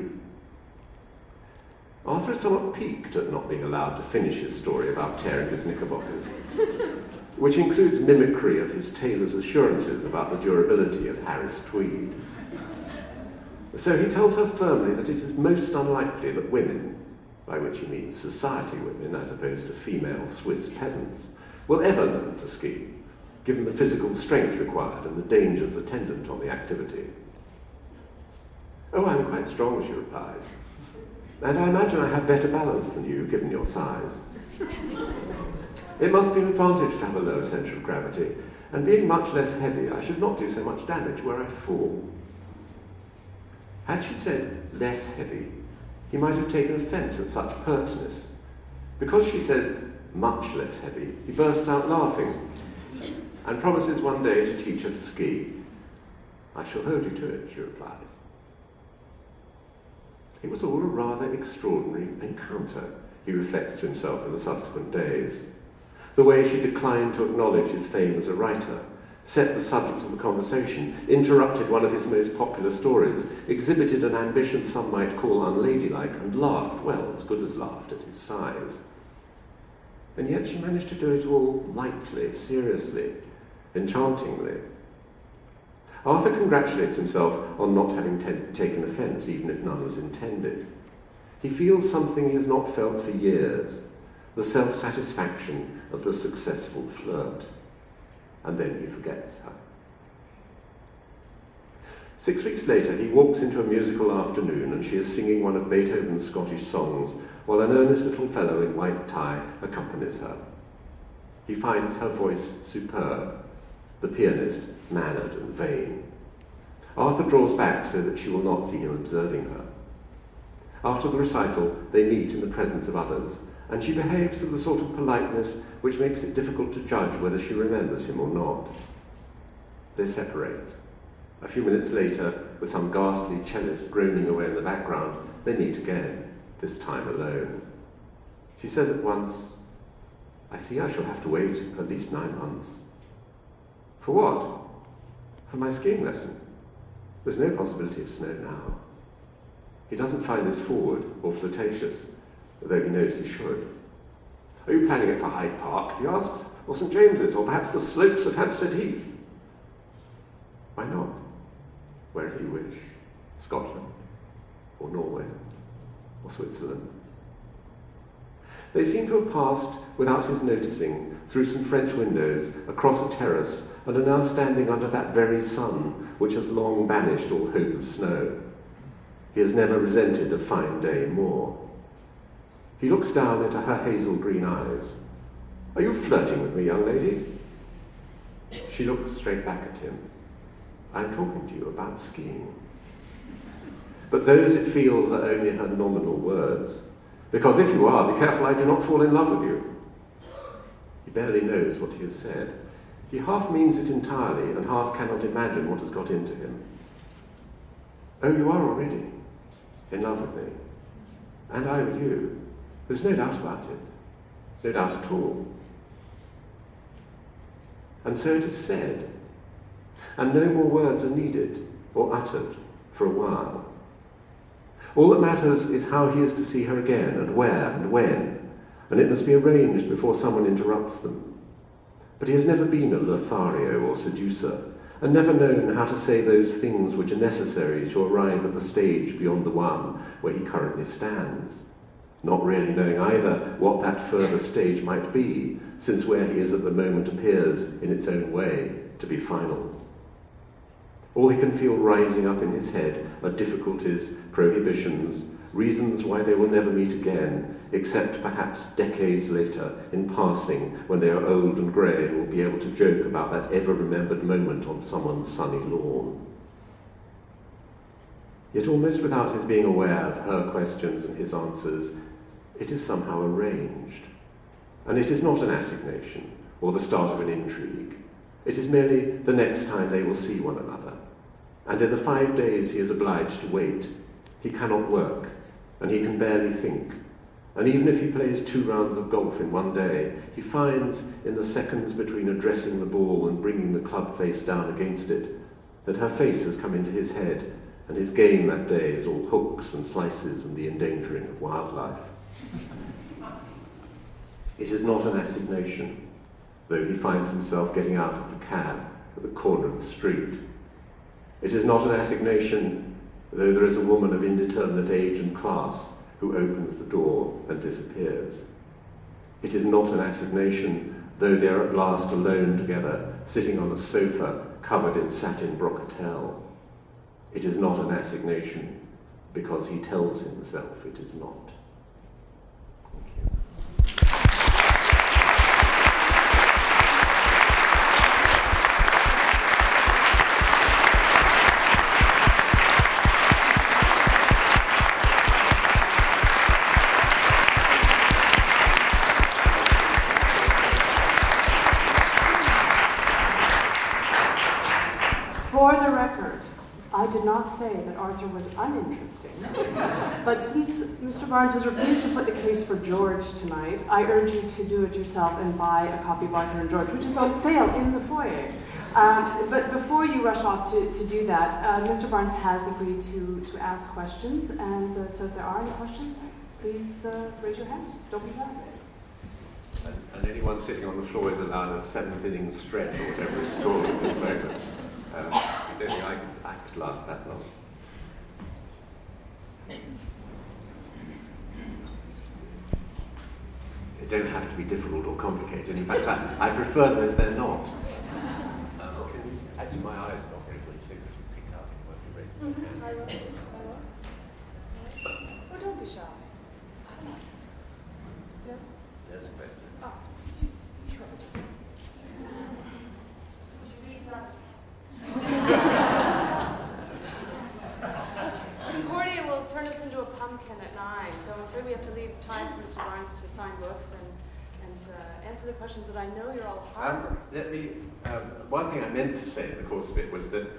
Arthur is somewhat piqued at not being allowed to finish his story about tearing his knickerbockers, which includes mimicry of his tailor's assurances about the durability of Harris tweed. So he tells her firmly that it is most unlikely that women, by which he means society women as opposed to female Swiss peasants, will ever learn to ski, given the physical strength required and the dangers attendant on the activity. "Oh, I'm quite strong," she replies, "and I imagine I have better balance than you, given your size. It must be an advantage to have a lower centre of gravity, and being much less heavy, I should not do so much damage were I to fall." Had she said less heavy, he might have taken offence at such pertness. Because she says much less heavy, he bursts out laughing and promises one day to teach her to ski. "I shall hold you to it," she replies. It was all a rather extraordinary encounter, he reflects to himself in the subsequent days. The way she declined to acknowledge his fame as a writer, set the subject of the conversation, interrupted one of his most popular stories, exhibited an ambition some might call unladylike, and laughed, well, as good as laughed, at his size. And yet she managed to do it all lightly, seriously, enchantingly. Arthur congratulates himself on not having taken offence, even if none was intended. He feels something he has not felt for years, the self-satisfaction of the successful flirt. And then he forgets her. 6 weeks later, he walks into a musical afternoon and she is singing one of Beethoven's Scottish songs while an earnest little fellow in white tie accompanies her. He finds her voice superb, the pianist mannered and vain. Arthur draws back so that she will not see him observing her. After the recital, they meet in the presence of others, and she behaves with the sort of politeness which makes it difficult to judge whether she remembers him or not. They separate. A few minutes later, with some ghastly cellist groaning away in the background, they meet again, this time alone. She says at once, "I see I shall have to wait at least 9 months. For what? For my skiing lesson. There's no possibility of snow now." He doesn't find this forward or flirtatious, though he knows he should. "Are you planning it for Hyde Park?" he asks, "or St. James's, or perhaps the slopes of Hampstead Heath?" "Why not? Wherever you wish. Scotland, or Norway, or Switzerland." They seem to have passed, without his noticing, through some French windows, across a terrace, and are now standing under that very sun which has long banished all hope of snow. He has never resented a fine day more. He looks down into her hazel green eyes. "Are you flirting with me, young lady?" She looks straight back at him. "I'm talking to you about skiing." But those, it feels, are only her nominal words. "Because if you are, be careful I do not fall in love with you." He barely knows what he has said. He half means it entirely and half cannot imagine what has got into him. "Oh, you are already in love with me, and I with you. There's no doubt about it. No doubt at all." And so it is said, and no more words are needed or uttered for a while. All that matters is how he is to see her again, and where, and when, and it must be arranged before someone interrupts them. But he has never been a Lothario or seducer, and never known how to say those things which are necessary to arrive at the stage beyond the one where he currently stands, not really knowing either what that further stage might be, since where he is at the moment appears, in its own way, to be final. All he can feel rising up in his head are difficulties, prohibitions, reasons why they will never meet again, except perhaps decades later, in passing, when they are old and grey and will be able to joke about that ever-remembered moment on someone's sunny lawn. Yet almost without his being aware of her questions and his answers, it is somehow arranged. And it is not an assignation, or the start of an intrigue. It is merely the next time they will see one another. And in the 5 days he is obliged to wait, he cannot work, and he can barely think. And even if he plays 2 rounds of golf in one day, he finds, in the seconds between addressing the ball and bringing the club face down against it, that her face has come into his head, and his game that day is all hooks and slices and the endangering of wildlife. It is not an assignation, though he finds himself getting out of the cab at the corner of the street. It is not an assignation, though there is a woman of indeterminate age and class who opens the door and disappears. It is not an assignation, though they are at last alone together, sitting on a sofa covered in satin brocatelle. It is not an assignation, because he tells himself it is not. For the record, I did not say that Arthur was uninteresting, but since Mr. Barnes has refused to put the case for George tonight, I urge you to do it yourself and buy a copy of Arthur and George, which is on sale in the foyer. But before you rush off to do that, Mr. Barnes has agreed to ask questions, and so if there are any questions, please raise your hand. Don't be shy. And anyone sitting on the floor is allowed a 7th inning stretch or whatever it's called at this moment. I don't think I could last that long. They don't have to be difficult or complicated. In fact, I prefer them if they're not. Actually, my eyes are not very good, so if you pick up when you raise them. I will. Oh, don't be shy. Yeah. There's a question. Concordia will turn us into a pumpkin at 9, so I'm afraid we have to leave time for Mr. Barnes to sign books and answer the questions that I know you're all harboring. One thing I meant to say in the course of it was that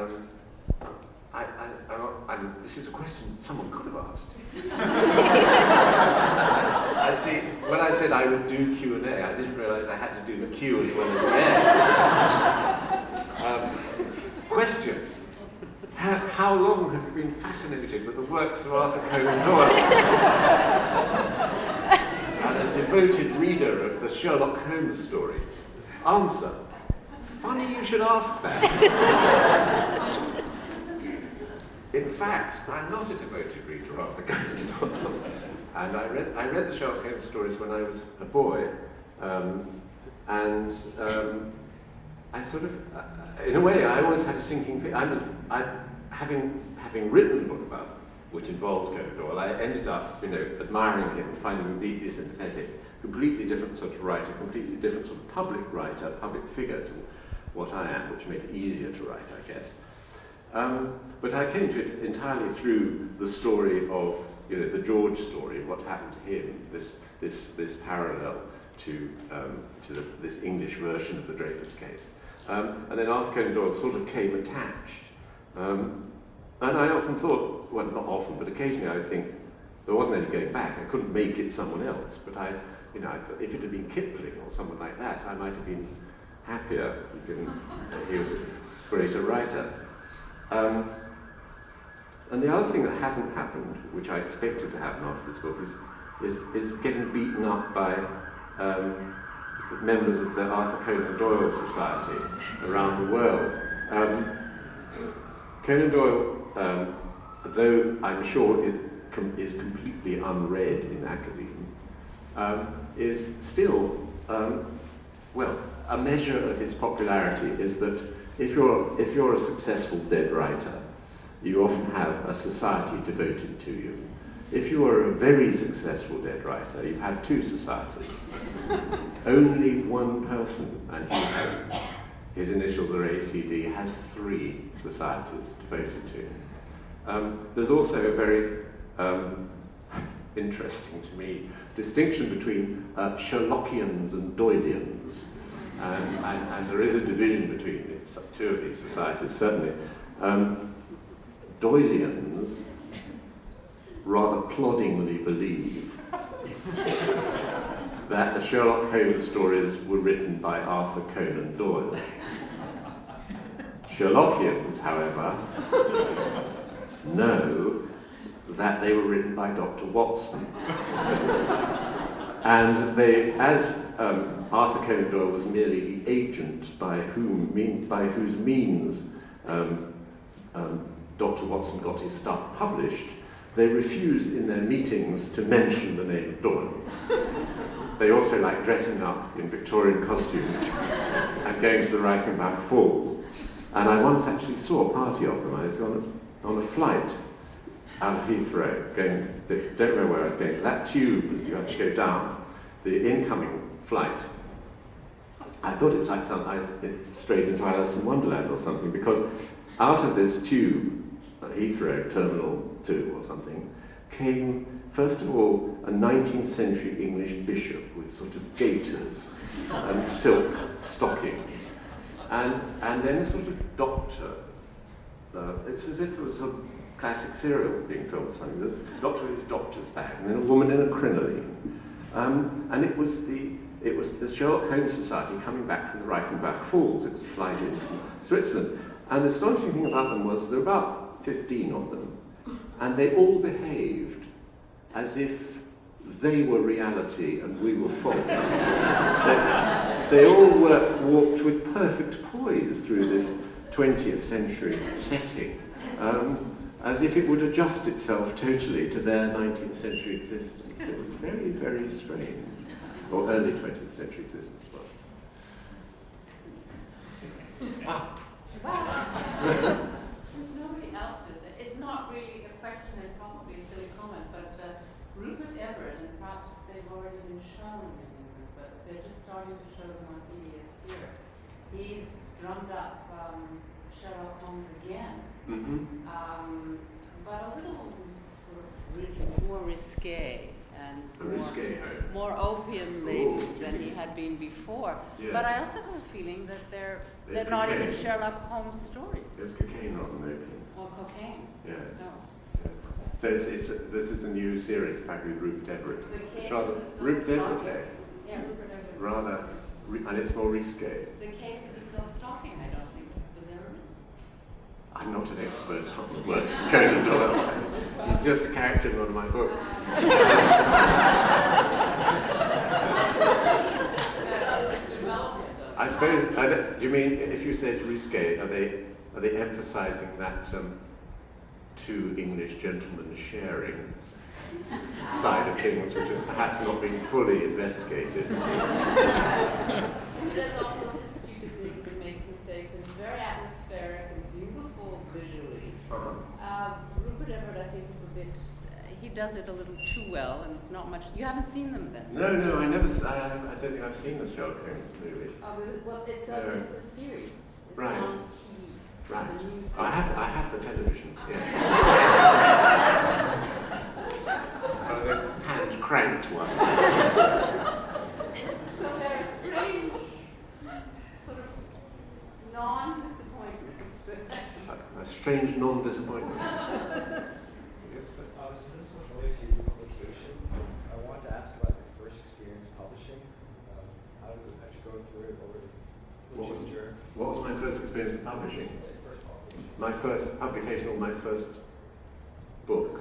this is a question someone could have asked. I see. When I said I would do Q&A, I didn't realise I had to do the Q as well as the A. Question. How long have you been fascinated with the works of Arthur Conan Doyle? And a devoted reader of the Sherlock Holmes story? Answer. Funny you should ask that. In fact, I'm not a devoted reader of Arthur Conan Doyle. And I read the Sherlock Holmes stories when I was a boy, I sort of, in a way, I always had a sinking feeling. Having written a book about, which involves Conan Doyle, I ended up, admiring him, finding him deeply sympathetic. Completely different sort of writer, completely different sort of public writer, public figure to what I am, which made it easier to write, I guess. But I came to it entirely through the story of, the George story, what happened to him, this parallel to this English version of the Dreyfus case. And then Arthur Conan Doyle sort of came attached. And I often thought, well, not often, but occasionally I would think, there wasn't any going back. I couldn't make it someone else. But I thought if it had been Kipling or someone like that, I might have been happier, given he was a greater writer. And the other thing that hasn't happened, which I expected to happen after this book, is getting beaten up by members of the Arthur Conan Doyle Society around the world. Conan Doyle, though I'm sure it is completely unread in academia, is still, a measure of his popularity is that if you're a successful dead writer, you often have a society devoted to you. If you are a very successful dead writer, you have 2 societies. Only one person, and his initials are ACD, has 3 societies devoted to him. There's also a very interesting to me distinction between Sherlockians and Doyleans, and there is a division between 2 of these societies, certainly. Doyleans rather ploddingly believe that the Sherlock Holmes stories were written by Arthur Conan Doyle. Sherlockians, however, know that they were written by Dr. Watson. And as Arthur Conan Doyle was merely the agent by whose means Dr. Watson got his stuff published, they refuse in their meetings to mention the name of Doyle. They also like dressing up in Victorian costumes and going to the Reichenbach Falls. And I once actually saw a party of them. I was on a flight out of Heathrow, don't remember where I was going, that tube that you have to go down, the incoming flight. I thought it was like straight into Alice in Wonderland or something, because out of this tube, Heathrow Terminal 2 or something, came, first of all, a 19th century English bishop with sort of gaiters and silk stockings, and then a sort of doctor it's as if it was a classic serial being filmed or something. The doctor with his doctor's bag, and then a woman in a crinoline. And it was the Sherlock Holmes Society coming back from the Reichenbach Falls. It was a flight in from Switzerland. And the astonishing thing about them was there were about 15 of them, and they all behaved as if they were reality and we were false. they all walked with perfect poise through this 20th century setting, as if it would adjust itself totally to their 19th century existence. It was very, very strange. Or early 20th century existence. Since nobody else is, it's not really a question and probably a silly comment, but Rupert Everett, and perhaps they've already been shown in England, but they're just starting to show them on PBS here. He's drummed up Sherlock Holmes again, but a little sort of more risque and more opium-laden than he had been before. Yes. But I also have a feeling that they're not even Sherlock Holmes stories. There's cocaine rather than opium. Or cocaine. Yes. No. Yes. So this is a new series, apparently with Rupert Everett. It's rather Rupert Everett, Yeah, Rupert Everett. rather, and it's more risque. The case of the silk stocking, I don't think, was ever. I'm not an expert on the works of Conan Doyle. He's just a character in one of my books. I suppose. Do you mean if you say it's risque, are they emphasising that two English gentlemen sharing side of things, which has perhaps not been fully investigated? There's all sorts of stupid things and makes mistakes, and it's very atmospheric and beautiful visually. Rupert Everett, I think, is a bit. He does it a little too well, and it's not much. You haven't seen them then? No, I don't think I've seen the Sherlock Holmes movie. Well, it's a series. It's Right. on TV. Right. It's a new I have the television. Yes. One of those hand cranked ones. So they're strange, sort of non-disappointments. A strange non-disappointment. Yes, sir. This is related to publication. I want to ask about your first experience publishing. How did you go through it? What was my first experience in publishing? My first publication or my first book?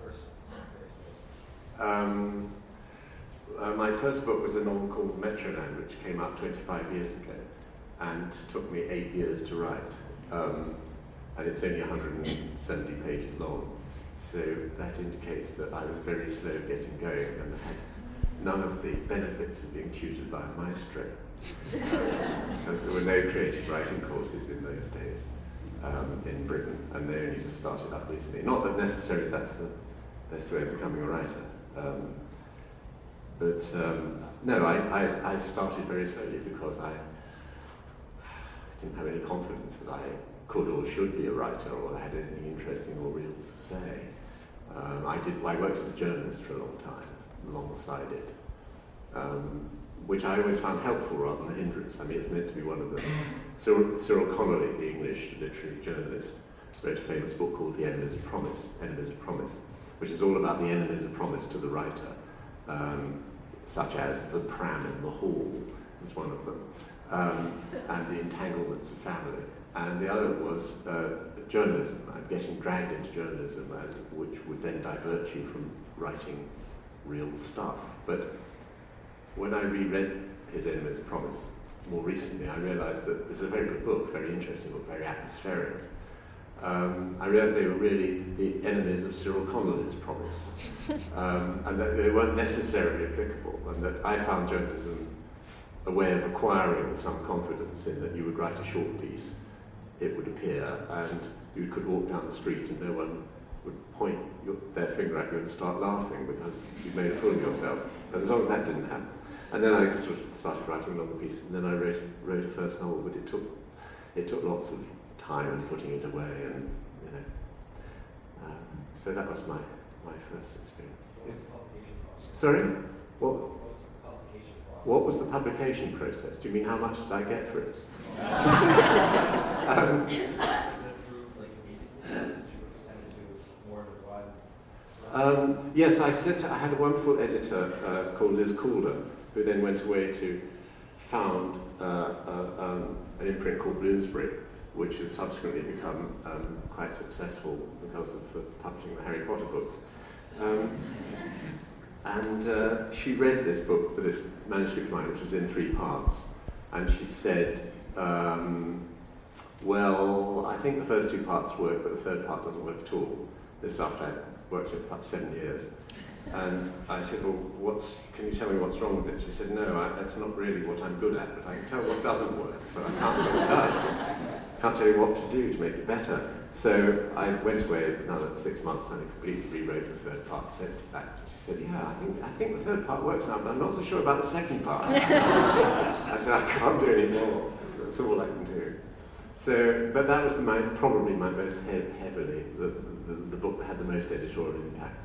My first book was a novel called Metroland, which came out 25 years ago and took me 8 years to write. And it's only 170 pages long. So that indicates that I was very slow getting going and had none of the benefits of being tutored by a maestro. Because there were no creative writing courses in those days in Britain, and they only just started up recently. Not that necessarily that's the best way of becoming a writer. No, I started very slowly because I didn't have any confidence that I could or should be a writer or had anything interesting or real to say. I worked as a journalist for a long time, alongside it, which I always found helpful rather than a hindrance. I mean, it's meant to be one of them. Cyril Connolly, the English literary journalist, wrote a famous book called The Enemies of Promise, which is all about the enemies of promise to the writer, such as the pram in the hall is one of them, and the entanglements of family. And the other was journalism. I'm getting dragged into journalism, which would then divert you from writing real stuff. But when I reread his Enemies of Promise more recently, I realised that this is a very good book, very interesting book, very atmospheric. I realised they were really the enemies of Cyril Connolly's promise, and that they weren't necessarily applicable, and that I found journalism a way of acquiring some confidence in that you would write a short piece, it would appear, and you could walk down the street and no one would point their finger at you and start laughing because you'd made a fool of yourself. But as long as that didn't happen. And then I sort of started writing longer pieces, and then I wrote a first novel, but it took lots of time and putting it away, and so that was my first experience. Yeah. Sorry? What was the publication process? Do you mean how much did I get for it? Yes, I had a wonderful editor called Liz Calder, who then went away to found an imprint called Bloomsbury, which has subsequently become quite successful because of publishing the Harry Potter books. And she read this book, this manuscript of mine, which was in 3 parts, and she said, well, I think the first 2 parts work, but the 3rd part doesn't work at all. This is after I'd worked here for about 7 years. And I said, well, can you tell me what's wrong with it? She said, no, that's not really what I'm good at, but I can tell what doesn't work, but I can't tell what does. I can't tell you what to do to make it better. So I went away another 6 months and I completely rewrote the 3rd part, sent it back. She said, yeah, I think the 3rd part works now, but I'm not so sure about the 2nd part. I said, I can't do any more. That's all I can do. So, but that was probably my most heavily, the book that had the most editorial impact.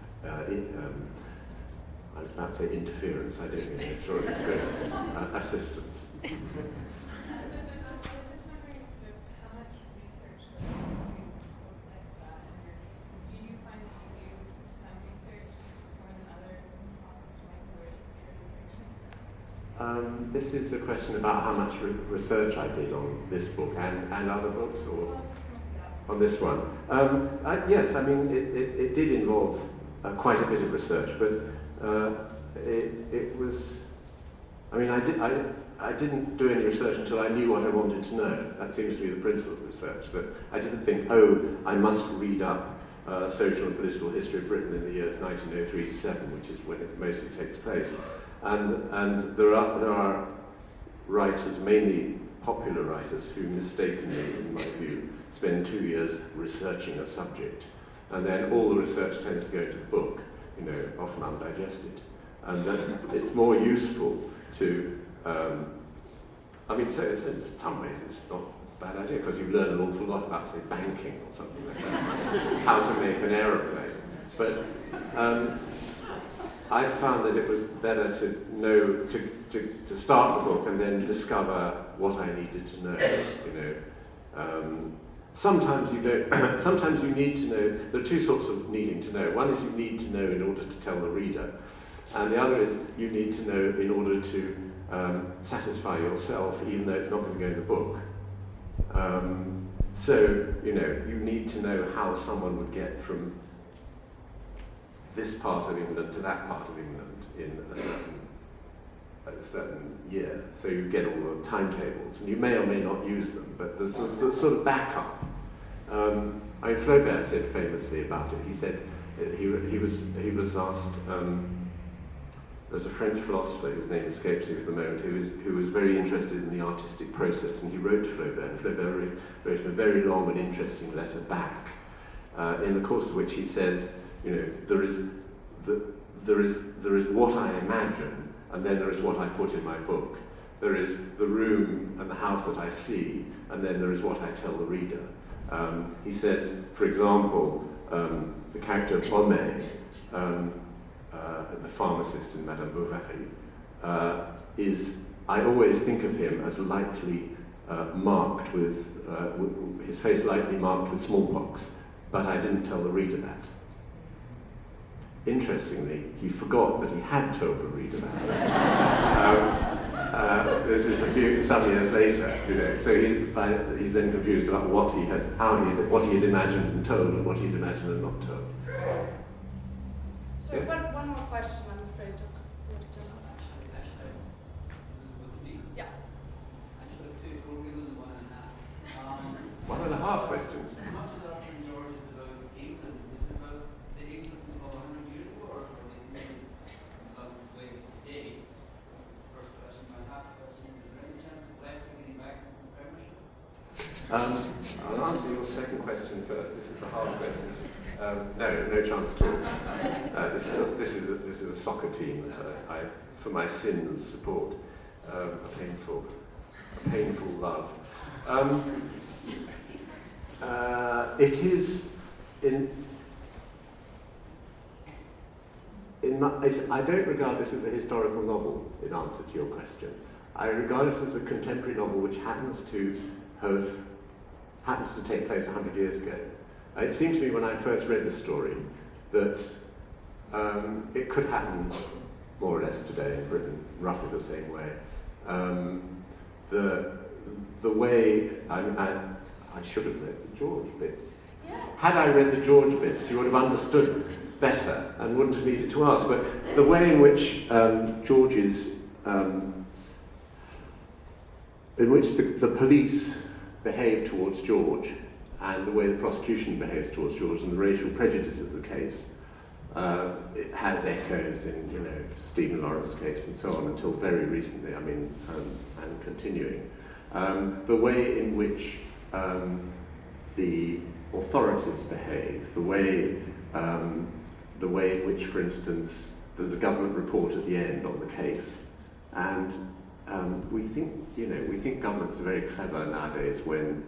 I was about to say interference, I don't mean editorial interference, assistance. I was just wondering sort of how much research goes into a book like that, and do you find that you do some research more than other authors might, or just purely fiction? This is a question about how much research I did on this book and other books, or on this one. Yes, I mean, it did involve quite a bit of research, but it was, I mean, I didn't do any research until I knew what I wanted to know. That seems to be the principle of research, that I didn't think, I must read up social and political history of Britain in the years 1903 to 7, which is when it mostly takes place. And there are writers, mainly popular writers, who mistakenly, in my view, spend 2 years researching a subject. And then all the research tends to go into the book, often undigested. And that it's more useful to, in some ways it's not a bad idea, because you learn an awful lot about, say, banking or something like that, how to make an aeroplane. But I found that it was better to know, to start the book and then discover what I needed to know, Sometimes you don't. Sometimes you need to know. There are 2 sorts of needing to know. One is you need to know in order to tell the reader, and the other is you need to know in order to satisfy yourself, even though it's not going to go in the book. You need to know how someone would get from this part of England to that part of England in a certain year, so you get all the timetables, and you may or may not use them, but there's a sort of backup. Flaubert said famously about it. He said he was asked. There's a French philosopher whose name escapes me for the moment, who was very interested in the artistic process, and he wrote to Flaubert. And Flaubert wrote him a very long and interesting letter back, in the course of which he says, there is what I imagine. And then there is what I put in my book. There is the room and the house that I see, and then there is what I tell the reader. He says, for example, the character of Homais, the pharmacist in Madame Bovary, I always think of him as lightly marked with, his face lightly marked with smallpox, but I didn't tell the reader that. Interestingly, he forgot that he had told the reader that. This is some years later, So he's then confused about what he had imagined and told, and what he had imagined and not told. So Yes? one more question, I'm afraid. Just yeah. Actually, 2, probably 1.5. 1.5 questions. How much of that majority is about England? Is it about the England of 100 years ago, or the England in some way today? First question. My half question is there any chance of Leicester getting back into the Premiership? I'll answer your second question first. This is the hard question. No chance at all. This is a soccer team that I, for my sins, support. A painful love. It is I don't regard this as a historical novel, in answer to your question. I regard it as a contemporary novel which happens to take place 100 years ago. It seemed to me when I first read the story that it could happen more or less today in Britain, roughly the same way. The way I should have read the George bits. Yes. Had I read the George bits, you would have understood better and wouldn't have needed to ask. But the way in which George's, in which the police behave towards George, and the way the prosecution behaves towards George, and the racial prejudice of the case, it has echoes in, Stephen Lawrence's case and so on until very recently. I mean, and continuing. The way in which the authorities behave, the way in which, for instance, there's a government report at the end on the case, and we think governments are very clever nowadays when,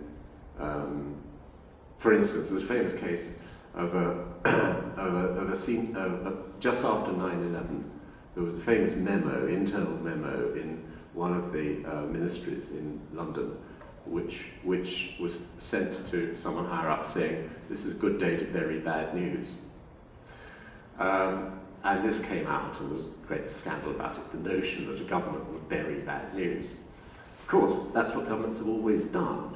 for instance, there's a famous case of a scene just after 9/11. There was a famous internal memo in one of the ministries in London, which was sent to someone higher up saying, "This is good data, very bad news." And this came out, and there was a great scandal about it, the notion that a government would bury bad news. Of course, that's what governments have always done,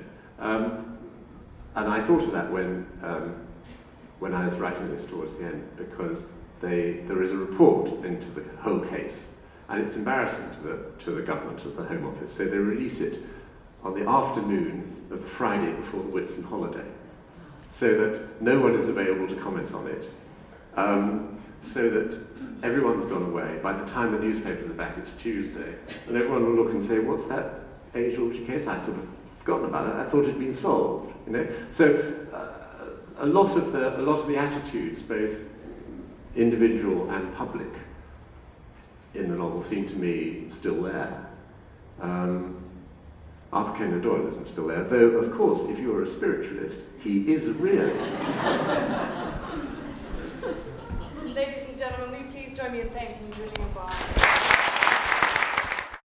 And I thought of that when I was writing this towards the end, because there is a report into the whole case, and it's embarrassing to the government of the Home Office, so they release it on the afternoon of the Friday before the Whitsun holiday, so that no one is available to comment on it, so that everyone's gone away. By the time the newspapers are back, it's Tuesday, and everyone will look and say, "What's that A. George case? I sort of forgotten about it. I thought it had been solved." So a lot of the attitudes, both individual and public, in the novel seem to me still there. Arthur Conan Doyle isn't still there, though, of course, if you're a spiritualist, he is real. Ladies and gentlemen, will you please join me in thanking Julian Barnes.